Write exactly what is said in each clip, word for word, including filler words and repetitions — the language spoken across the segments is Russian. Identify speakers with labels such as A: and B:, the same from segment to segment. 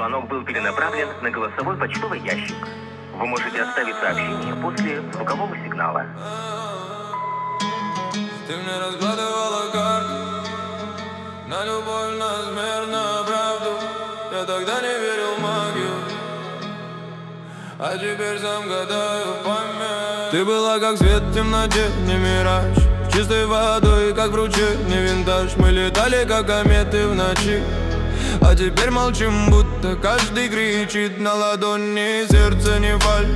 A: Звонок был перенаправлен на голосовой почтовый ящик. Вы можете оставить сообщение после звукового сигнала.
B: Ты мне раскладывала карты на любовь, на смерть, на правду. Я тогда не верил в магию, а теперь сам гадаю в память. Ты была как свет в темноте, не мираж, чистой водой, как в ручье, не винтаж. Мы летали, как кометы в ночи, а теперь молчим, будто каждый кричит на ладони. Сердце не фальшь,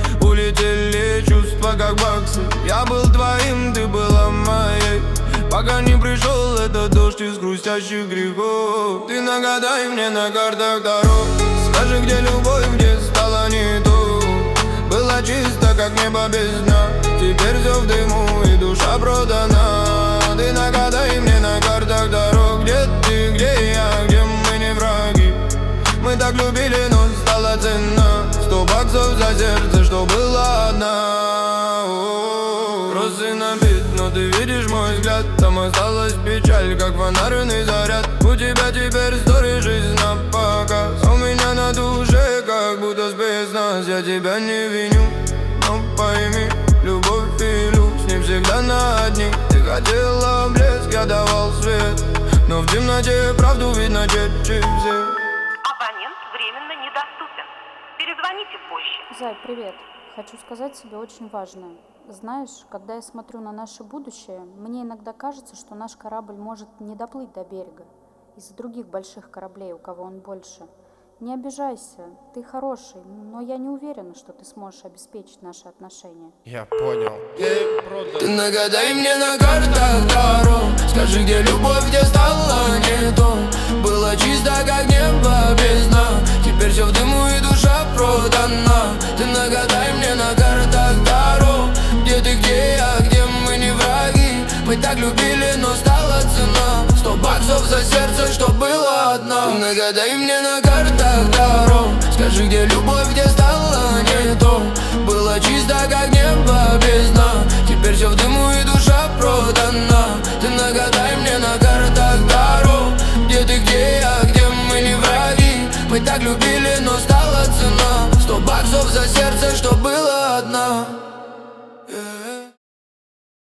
B: улетели чувства, как баксы. Я был твоим, ты была моей, пока не пришел этот дождь из грустящих грехов. Ты нагадай мне на картах дорог, скажи, где любовь, где стало не то. Было чисто, как небо без дна, теперь все в дыму и душа продана. Ты нагадай мне на картах дорог, где ты, где я, где мы не враги. Мы так любили, но стала цена сто баксов за сердце, что было одна. Розы набит, но ты видишь мой взгляд, там осталась печаль, как фонарный заряд. У тебя теперь стори, жизнь на показ, у меня на душе как будто спецназ. Я тебя не виню, но пойми, любовь и люкс не всегда на одни. Ты хотела блеск, я давал свет, но в темноте правду видно чаще всех.
C: Абонент временно недоступен. Перезвоните позже.
D: Зай, привет. Хочу сказать тебе очень важное. Знаешь, когда я смотрю на наше будущее, мне иногда кажется, что наш корабль может не доплыть до берега из-за других больших кораблей, у кого он больше. Не обижайся, ты хороший, но я не уверена, что ты сможешь обеспечить наши отношения.
E: Я понял.
B: Ты нагадай мне на картах дорог, скажи, где любовь, где стало не то. Было чисто, как небо без дна, теперь все в дыму и душа продана. Ты нагадай мне на картах дорог, где ты, где я, где мы не враги. Мы так любили, но стала цена сто баксов за сердце, что было одна. Ты нагадай мне на картах дорог, скажи, где любовь, где стало не то. Было чисто, как небо без дна, теперь все в дыму и